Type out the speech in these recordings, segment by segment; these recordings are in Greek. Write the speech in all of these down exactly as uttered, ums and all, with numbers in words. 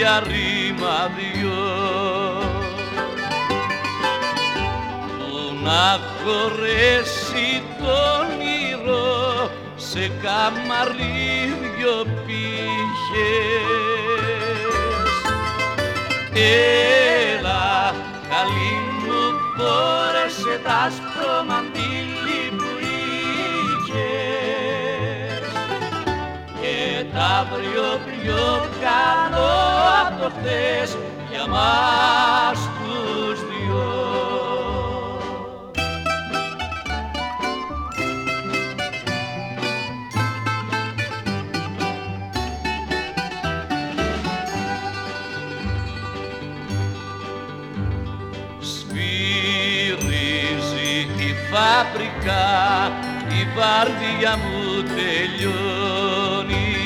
για ρήμα δυο που να χωρέσει το όνειρο σε καμαρίδιο πήγες. Έλα, καλή μου, φόρεσε τ' άσπρο μαντίλι που είχες και τ' αύριο πιο καλό απ' το χθες για μας τους δυο. Φάπρικα, η βάρδια μου τελειώνει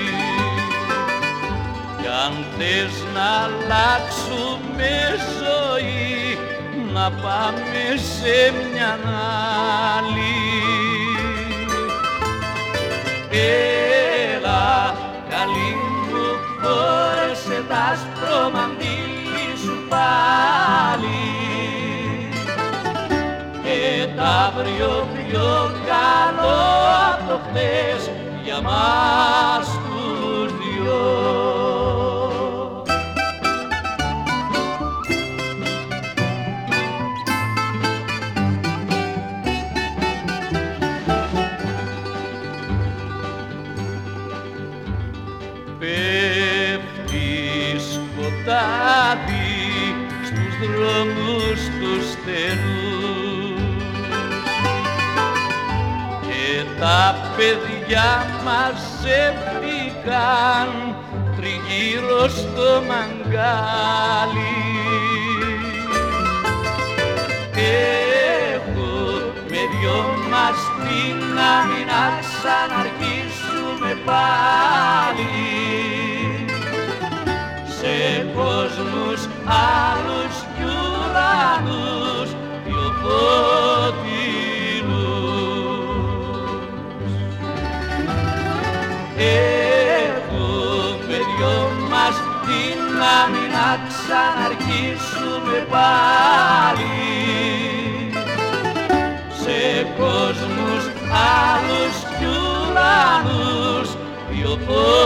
κι αν θες να αλλάξουμε ζωή να πάμε σε μια άλλη. Έλα, καλή μου, φόρεσε τ' άσπρο μαντίλι σου πάλι και τ' αύριο πιο καλό απ' το χθες για μας τους δυο. Πέφτει σκοτάδι στους δρόμους τους στενούς και τα παιδιά μαζεύτηκαν τριγύρω στο μαγκάλι. Έχουμε δυο μας την άμυ να ξαναρχίσουμε πάλι σε κόσμους άλλους κι ουρανούς πιο φωτεινούς. Έχουμε δυο μας δύναμη να ξαναρχίσουμε πάλι σε κόσμους άλλους κι ουρανούς πιο φωτεινούς.